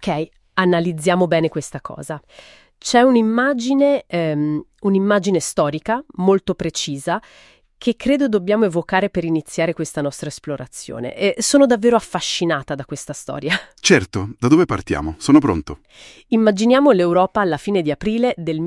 Ok, analizziamo bene questa cosa. C'è un'immagine storica molto precisa che credo dobbiamo evocare per iniziare questa nostra esplorazione. E sono davvero affascinata da questa storia. Certo, da dove partiamo? Sono pronto. Immaginiamo l'Europa alla fine di aprile del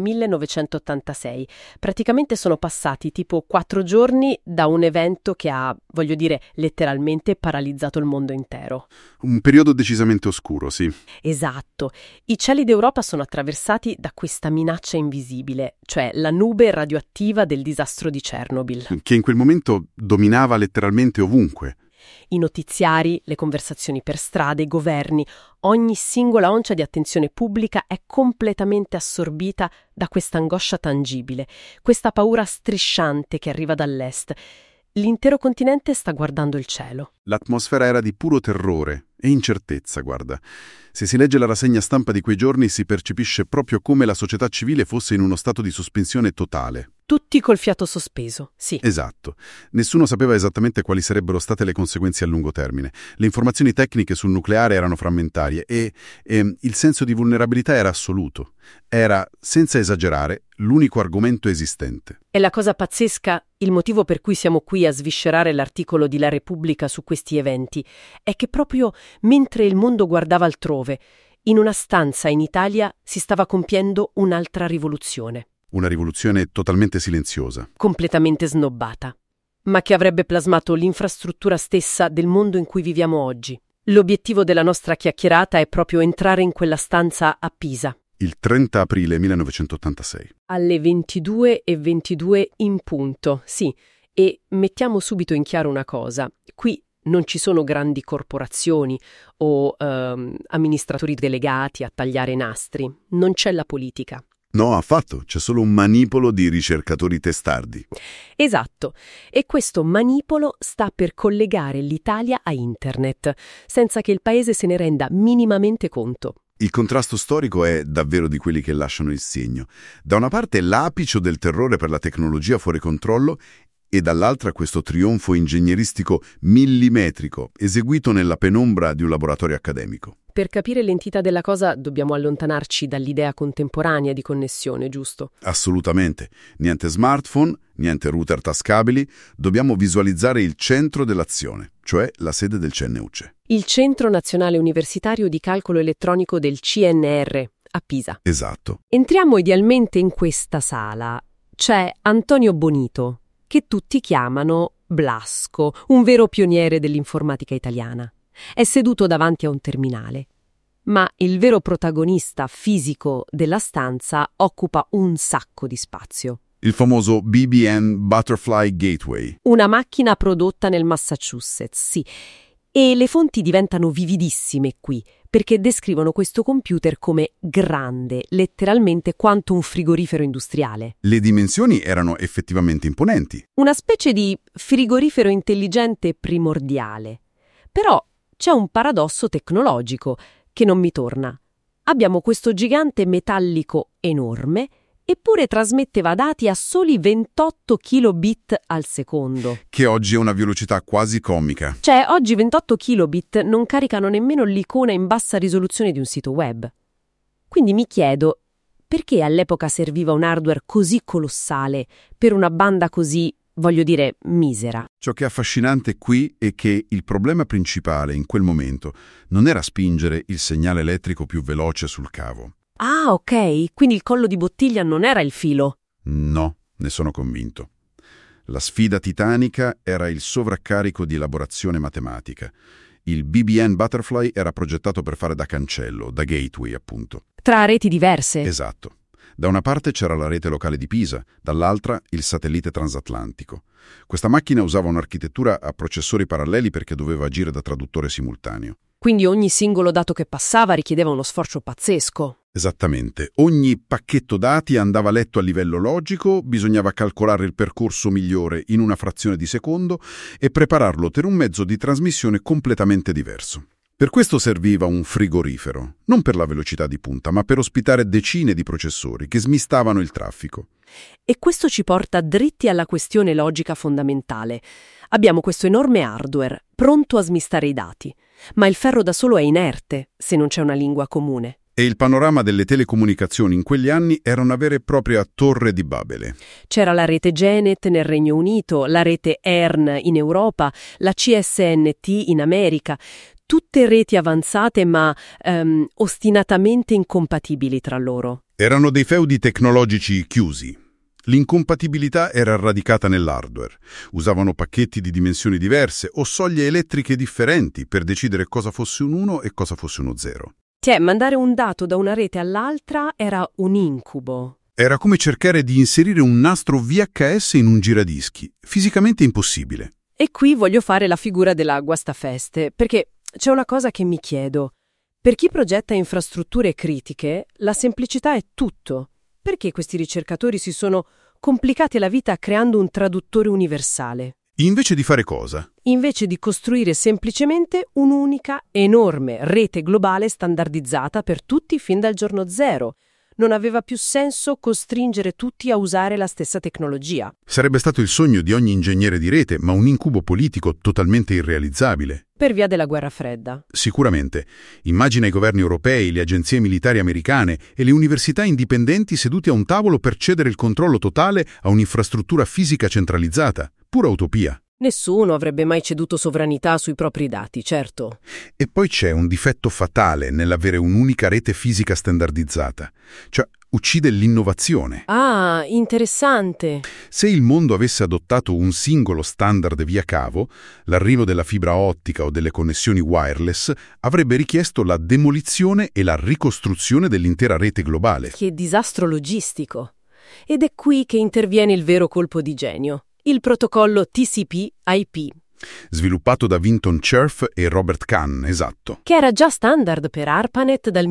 1986. Praticamente sono passati tipo 4 giorni da un evento che ha, voglio dire, letteralmente paralizzato il mondo intero. Un periodo decisamente oscuro, sì. Esatto. I cieli d'Europa sono attraversati da questa minaccia invisibile, cioè la nube radioattiva del disastro di Chernobyl. Che in quel momento dominava letteralmente ovunque. I notiziari, le conversazioni per strade, i governi, ogni singola oncia di attenzione pubblica è completamente assorbita da questa angoscia tangibile, questa paura strisciante che arriva dall'est. L'intero continente sta guardando il cielo. L'atmosfera era di puro terrore e incertezza, guarda. Se si legge la rassegna stampa di quei giorni si percepisce proprio come la società civile fosse in uno stato di sospensione totale. Tutti col fiato sospeso, sì. Esatto. Nessuno sapeva esattamente quali sarebbero state le conseguenze a lungo termine. Le informazioni tecniche sul nucleare erano frammentarie e il senso di vulnerabilità era assoluto. Era, senza esagerare, l'unico argomento esistente. E la cosa pazzesca, il motivo per cui siamo qui a sviscerare l'articolo di La Repubblica su questi eventi, è che proprio mentre il mondo guardava altrove, in una stanza in Italia si stava compiendo un'altra rivoluzione. Una rivoluzione totalmente silenziosa. Completamente snobbata, ma che avrebbe plasmato l'infrastruttura stessa del mondo in cui viviamo oggi. L'obiettivo della nostra chiacchierata è proprio entrare in quella stanza a Pisa. Il 30 aprile 1986. Alle 22:22 in punto, sì. E mettiamo subito in chiaro una cosa. Qui non ci sono grandi corporazioni o amministratori delegati a tagliare nastri. Non c'è la politica. No, affatto, c'è solo un manipolo di ricercatori testardi. Esatto, e questo manipolo sta per collegare l'Italia a Internet, senza che il paese se ne renda minimamente conto. Il contrasto storico è davvero di quelli che lasciano il segno. Da una parte l'apice del terrore per la tecnologia fuori controllo e dall'altra questo trionfo ingegneristico millimetrico eseguito nella penombra di un laboratorio accademico. Per capire l'entità della cosa dobbiamo allontanarci dall'idea contemporanea di connessione, giusto? Assolutamente. Niente smartphone, niente router tascabili, dobbiamo visualizzare il centro dell'azione, cioè la sede del CNUC. Il Centro Nazionale Universitario di Calcolo Elettronico del CNR, a Pisa. Esatto. Entriamo idealmente in questa sala. C'è Antonio Bonito, che tutti chiamano Blasco, un vero pioniere dell'informatica italiana. È seduto davanti a un terminale, ma il vero protagonista fisico della stanza occupa un sacco di spazio. Il famoso BBN Butterfly Gateway. Una macchina prodotta nel Massachusetts, sì. E le fonti diventano vividissime qui, perché descrivono questo computer come grande, letteralmente quanto un frigorifero industriale. Le dimensioni erano effettivamente imponenti. Una specie di frigorifero intelligente primordiale. Però c'è un paradosso tecnologico che non mi torna. Abbiamo questo gigante metallico enorme, eppure trasmetteva dati a soli 28 kilobit al secondo. Che oggi è una velocità quasi comica. Cioè, oggi 28 kilobit non caricano nemmeno l'icona in bassa risoluzione di un sito web. Quindi mi chiedo, perché all'epoca serviva un hardware così colossale per una banda così, voglio dire, misera? Ciò che è affascinante qui è che il problema principale in quel momento non era spingere il segnale elettrico più veloce sul cavo. Ah, ok, quindi il collo di bottiglia non era il filo. No, ne sono convinto. La sfida titanica era il sovraccarico di elaborazione matematica. Il BBN Butterfly era progettato per fare da cancello, da gateway appunto. Tra reti diverse. Esatto. Da una parte c'era la rete locale di Pisa, dall'altra il satellite transatlantico. Questa macchina usava un'architettura a processori paralleli perché doveva agire da traduttore simultaneo. Quindi ogni singolo dato che passava richiedeva uno sforzo pazzesco. Esattamente. Ogni pacchetto dati andava letto a livello logico, bisognava calcolare il percorso migliore in una frazione di secondo e prepararlo per un mezzo di trasmissione completamente diverso. Per questo serviva un frigorifero, non per la velocità di punta, ma per ospitare decine di processori che smistavano il traffico. E questo ci porta dritti alla questione logica fondamentale. Abbiamo questo enorme hardware, pronto a smistare i dati. ma il ferro da solo è inerte se non c'è una lingua comune. E il panorama delle telecomunicazioni in quegli anni era una vera e propria torre di Babele. C'era la rete Genet nel Regno Unito, la rete ERN in Europa, la CSNT in America, tutte reti avanzate ma ostinatamente incompatibili tra loro. Erano dei feudi tecnologici chiusi. L'incompatibilità era radicata nell'hardware. Usavano pacchetti di dimensioni diverse o soglie elettriche differenti per decidere cosa fosse un 1 e cosa fosse uno 0. Mandare un dato da una rete all'altra era un incubo. Era come cercare di inserire un nastro VHS in un giradischi, fisicamente impossibile. E qui voglio fare la figura della guastafeste, perché c'è una cosa che mi chiedo. Per chi progetta infrastrutture critiche, la semplicità è tutto. Perché questi ricercatori si sono complicati la vita creando un traduttore universale? Invece di fare cosa? Invece di costruire semplicemente un'unica, enorme rete globale standardizzata per tutti fin dal giorno zero. Non aveva più senso costringere tutti a usare la stessa tecnologia. Sarebbe stato il sogno di ogni ingegnere di rete, ma un incubo politico totalmente irrealizzabile. Per via della guerra fredda. Sicuramente. Immagina i governi europei, le agenzie militari americane e le università indipendenti seduti a un tavolo per cedere il controllo totale a un'infrastruttura fisica centralizzata. Pura utopia. Nessuno avrebbe mai ceduto sovranità sui propri dati, certo. E poi c'è un difetto fatale nell'avere un'unica rete fisica standardizzata. Cioè, uccide l'innovazione. Ah, interessante. Se il mondo avesse adottato un singolo standard via cavo, l'arrivo della fibra ottica o delle connessioni wireless avrebbe richiesto la demolizione e la ricostruzione dell'intera rete globale. Che disastro logistico. Ed è qui che interviene il vero colpo di genio. Il protocollo TCP/IP. Sviluppato da Vinton Cerf e Robert Kahn, esatto. Che era già standard per ARPANET dal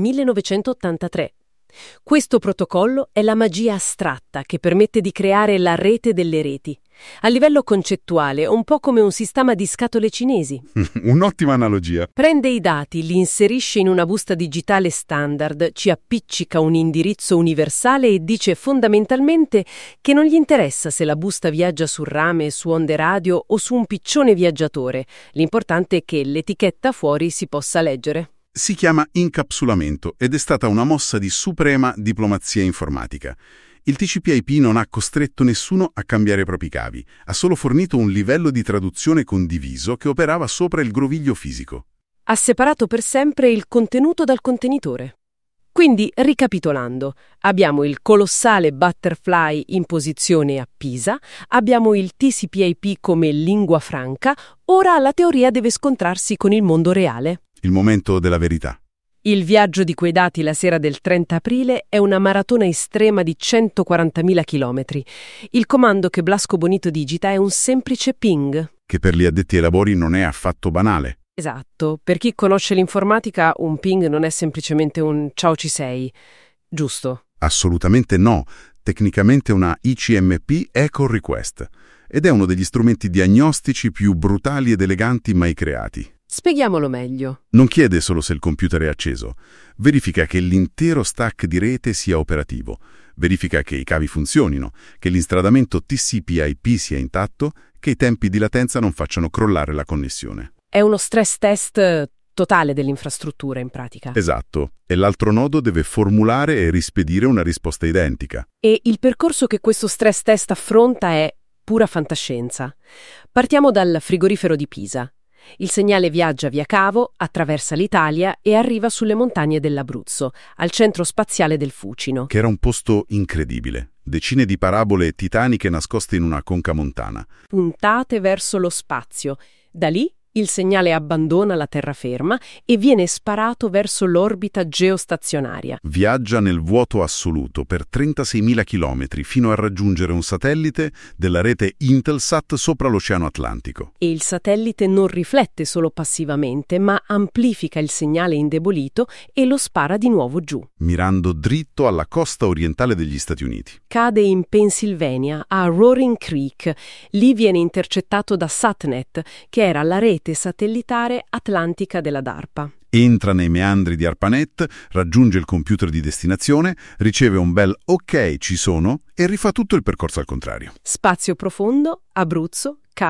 1983. Questo protocollo è la magia astratta che permette di creare la rete delle reti. A livello concettuale, un po' come un sistema di scatole cinesi. Un'ottima analogia. Prende i dati, li inserisce in una busta digitale standard, ci appiccica un indirizzo universale e dice fondamentalmente che non gli interessa se la busta viaggia su rame, su onde radio o su un piccione viaggiatore. L'importante è che l'etichetta fuori si possa leggere. Si chiama incapsulamento ed è stata una mossa di suprema diplomazia informatica. Il TCP/IP non ha costretto nessuno a cambiare i propri cavi, ha solo fornito un livello di traduzione condiviso che operava sopra il groviglio fisico. Ha separato per sempre il contenuto dal contenitore. Quindi, ricapitolando, abbiamo il colossale Butterfly in posizione a Pisa, abbiamo il TCP/IP come lingua franca, ora la teoria deve scontrarsi con il mondo reale. Il momento della verità. Il viaggio di quei dati la sera del 30 aprile è una maratona estrema di 140.000 chilometri. Il comando che Blasco Bonito digita è un semplice ping. Che per gli addetti ai lavori non è affatto banale. Esatto, per chi conosce l'informatica un ping non è semplicemente un ciao ci sei, giusto? Assolutamente no, tecnicamente una ICMP Echo Request, ed è uno degli strumenti diagnostici più brutali ed eleganti mai creati. Spieghiamolo meglio. Non chiede solo se il computer è acceso, verifica che l'intero stack di rete sia operativo, verifica che i cavi funzionino, che l'instradamento TCP/IP sia intatto, che i tempi di latenza non facciano crollare la connessione. È uno stress test totale dell'infrastruttura in pratica. Esatto, e l'altro nodo deve formulare e rispedire una risposta identica. E il percorso che questo stress test affronta è pura fantascienza. Partiamo dal frigorifero di Pisa. Il segnale viaggia via cavo, attraversa l'Italia e arriva sulle montagne dell'Abruzzo, al centro spaziale del Fucino. Che era un posto incredibile. Decine di parabole titaniche nascoste in una conca montana. Puntate verso lo spazio. Da lì il segnale abbandona la terraferma e viene sparato verso l'orbita geostazionaria. Viaggia nel vuoto assoluto per 36.000 chilometri fino a raggiungere un satellite della rete Intelsat sopra l'Oceano Atlantico. E il satellite non riflette solo passivamente, ma amplifica il segnale indebolito e lo spara di nuovo giù. Mirando dritto alla costa orientale degli Stati Uniti. Cade in Pennsylvania, a Roaring Creek. Lì viene intercettato da SatNet, che era la rete satellitare atlantica della DARPA. Entra nei meandri di ARPANET, raggiunge il computer di destinazione, riceve un bel ok ci sono e rifà tutto il percorso al contrario. Spazio profondo, Abruzzo, cavi,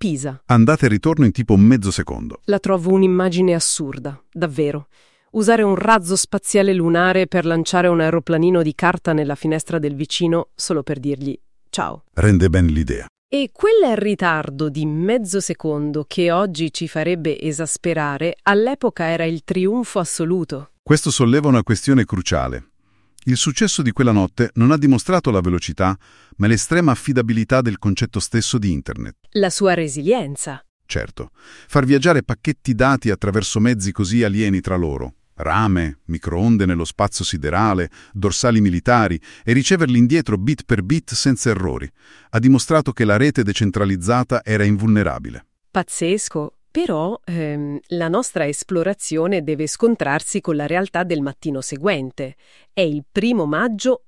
Pisa. Andata e ritorno in tipo mezzo secondo. La trovo un'immagine assurda, davvero. Usare un razzo spaziale lunare per lanciare un aeroplanino di carta nella finestra del vicino solo per dirgli ciao. Rende ben l'idea. E quel ritardo di mezzo secondo che oggi ci farebbe esasperare, all'epoca era il trionfo assoluto. Questo solleva una questione cruciale. Il successo di quella notte non ha dimostrato la velocità, ma l'estrema affidabilità del concetto stesso di Internet. La sua resilienza. Certo, far viaggiare pacchetti dati attraverso mezzi così alieni tra loro, rame, microonde nello spazio siderale, dorsali militari, e riceverli indietro bit per bit senza errori, ha dimostrato che la rete decentralizzata era invulnerabile. Pazzesco. Però la nostra esplorazione deve scontrarsi con la realtà del mattino seguente. È il 1° maggio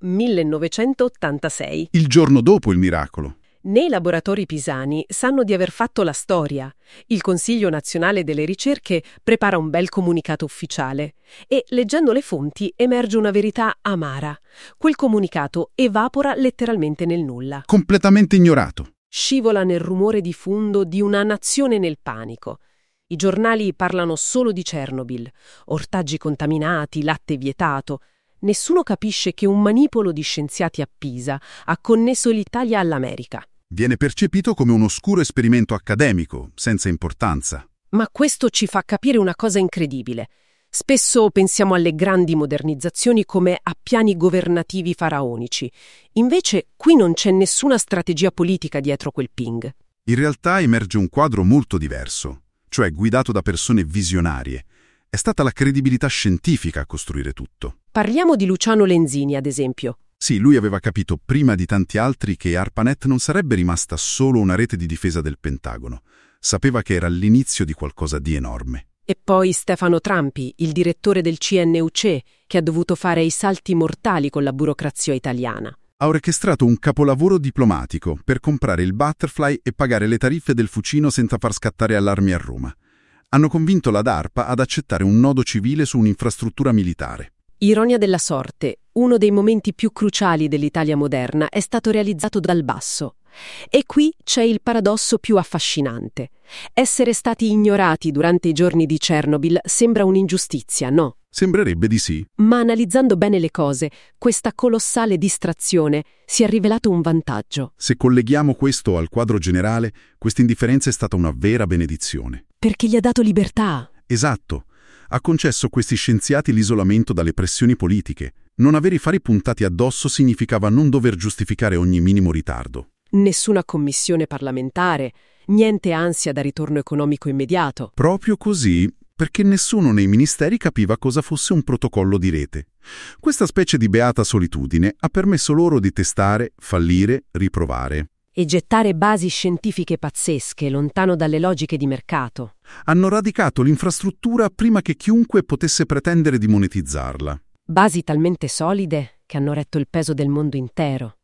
1986. Il giorno dopo il miracolo. Nei laboratori pisani sanno di aver fatto la storia. Il Consiglio Nazionale delle Ricerche prepara un bel comunicato ufficiale e, leggendo le fonti, emerge una verità amara. Quel comunicato evapora letteralmente nel nulla. Completamente ignorato. Scivola nel rumore di fondo di una nazione nel panico. I giornali parlano solo di Chernobyl, ortaggi contaminati, latte vietato. Nessuno capisce che un manipolo di scienziati a Pisa ha connesso l'Italia all'America. Viene percepito come un oscuro esperimento accademico, senza importanza. Ma questo ci fa capire una cosa incredibile. Spesso pensiamo alle grandi modernizzazioni come a piani governativi faraonici. Invece qui non c'è nessuna strategia politica dietro quel ping. In realtà emerge un quadro molto diverso, cioè guidato da persone visionarie. È stata la credibilità scientifica a costruire tutto. Parliamo di Luciano Lenzini, ad esempio. Sì, lui aveva capito prima di tanti altri che ARPANET non sarebbe rimasta solo una rete di difesa del Pentagono. Sapeva che era l'inizio di qualcosa di enorme. E poi Stefano Trampi, il direttore del CNUC, che ha dovuto fare i salti mortali con la burocrazia italiana. Ha orchestrato un capolavoro diplomatico per comprare il Butterfly e pagare le tariffe del Fucino senza far scattare allarmi a Roma. Hanno convinto la DARPA ad accettare un nodo civile su un'infrastruttura militare. Ironia della sorte, uno dei momenti più cruciali dell'Italia moderna è stato realizzato dal basso. E qui c'è il paradosso più affascinante. Essere stati ignorati durante i giorni di Chernobyl sembra un'ingiustizia, no? Sembrerebbe di sì. Ma analizzando bene le cose, questa colossale distrazione si è rivelato un vantaggio. Se colleghiamo questo al quadro generale, questa indifferenza è stata una vera benedizione. Perché gli ha dato libertà. Esatto. Ha concesso a questi scienziati l'isolamento dalle pressioni politiche. Non avere i fari puntati addosso significava non dover giustificare ogni minimo ritardo. Nessuna commissione parlamentare, niente ansia da ritorno economico immediato. Proprio così, perché nessuno nei ministeri capiva cosa fosse un protocollo di rete. Questa specie di beata solitudine ha permesso loro di testare, fallire, riprovare. E gettare basi scientifiche pazzesche, lontano dalle logiche di mercato. Hanno radicato l'infrastruttura prima che chiunque potesse pretendere di monetizzarla. Basi talmente solide che hanno retto il peso del mondo intero.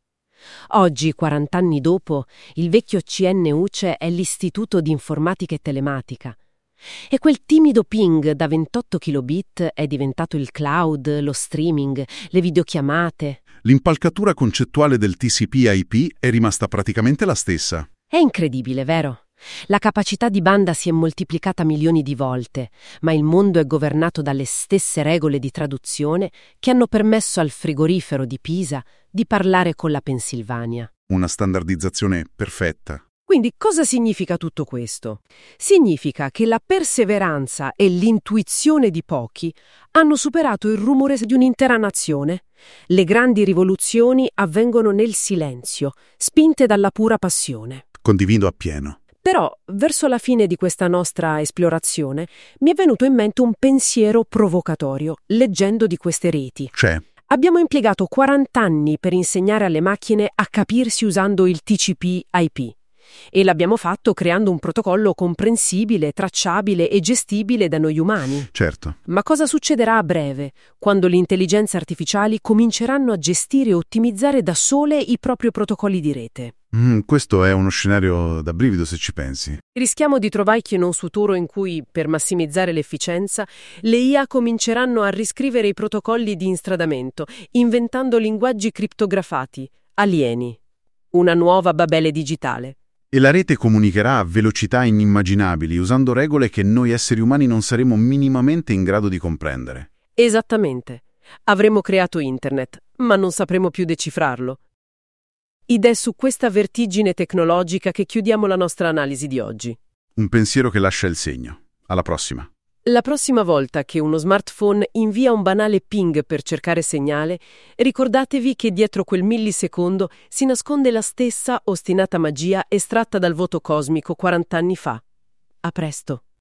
Oggi, 40 anni dopo, il vecchio CNUC è l'Istituto di Informatica e Telematica. E quel timido ping da 28 kilobit è diventato il cloud, lo streaming, le videochiamate. L'impalcatura concettuale del TCP/IP è rimasta praticamente la stessa. È incredibile, vero? La capacità di banda si è moltiplicata milioni di volte, ma il mondo è governato dalle stesse regole di traduzione che hanno permesso al frigorifero di Pisa di parlare con la Pennsylvania. Una standardizzazione perfetta. Quindi cosa significa tutto questo? Significa che la perseveranza e l'intuizione di pochi hanno superato il rumore di un'intera nazione. Le grandi rivoluzioni avvengono nel silenzio, spinte dalla pura passione. Condivido appieno. Però, verso la fine di questa nostra esplorazione, mi è venuto in mente un pensiero provocatorio, leggendo di queste reti. C'è. Abbiamo impiegato 40 anni per insegnare alle macchine a capirsi usando il TCP/IP. E l'abbiamo fatto creando un protocollo comprensibile, tracciabile e gestibile da noi umani. Certo. Ma cosa succederà a breve, quando le intelligenze artificiali cominceranno a gestire e ottimizzare da sole i propri protocolli di rete? Questo è uno scenario da brivido se ci pensi. Rischiamo di trovarci in un futuro in cui, per massimizzare l'efficienza, le IA cominceranno a riscrivere i protocolli di instradamento, inventando linguaggi crittografati, alieni. Una nuova Babele digitale. E la rete comunicherà a velocità inimmaginabili, usando regole che noi esseri umani non saremo minimamente in grado di comprendere. Esattamente. Avremo creato Internet, ma non sapremo più decifrarlo. Ed è su questa vertigine tecnologica che chiudiamo la nostra analisi di oggi. Un pensiero che lascia il segno. Alla prossima. La prossima volta che uno smartphone invia un banale ping per cercare segnale, ricordatevi che dietro quel millisecondo si nasconde la stessa ostinata magia estratta dal voto cosmico 40 anni fa. A presto.